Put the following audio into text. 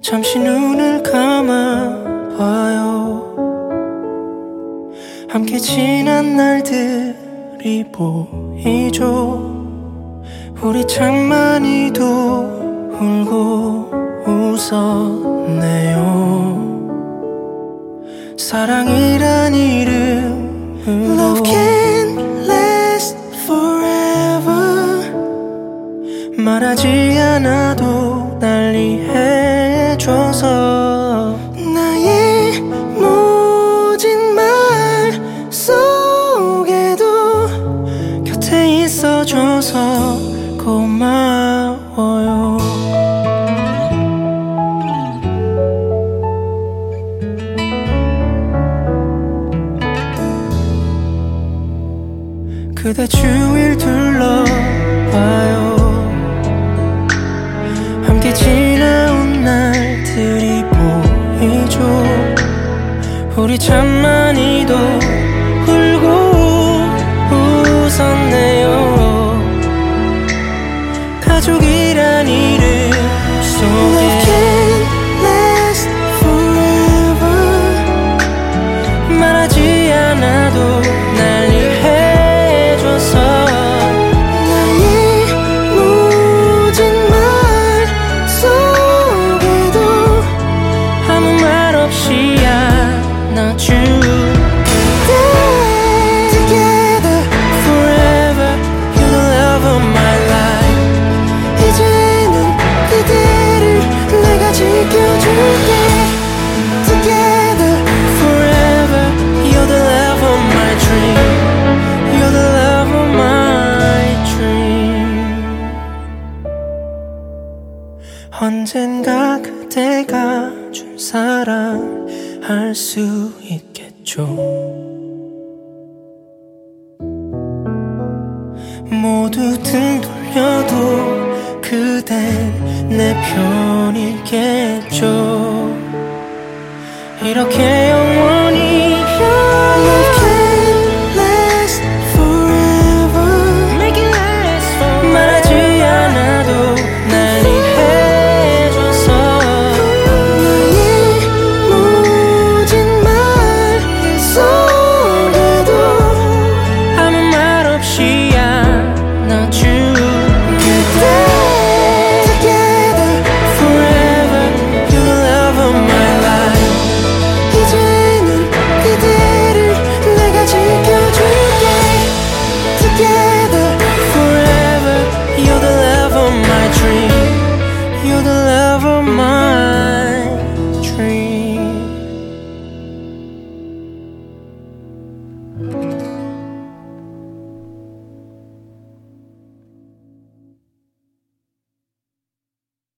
잠시 눈을 감아봐요. 함께 지난 날들이 보이죠. 우리 참 많이도 울고 웃었네요. 사랑이란 이름으로 Love can last forever. 말하지 않아도 날 이해해줘서 나의 모진 말 속에도 곁에 있어줘서 고마워요. 그대 주위를 둘러봐요. 함께 지나온 날들이 보이죠. 우리 참 많이도 울고 웃었네요. 가족이란 이름 속에 Love can last forever. 말하지 않아도 날 이해해줘서 나의 모진 말 속에도 아무 말 없이 안아줘. 언젠가 그대가 준 사랑 알 수 있겠죠. 모두 등 돌려도 그댄 내 편이겠죠. 이렇게 영원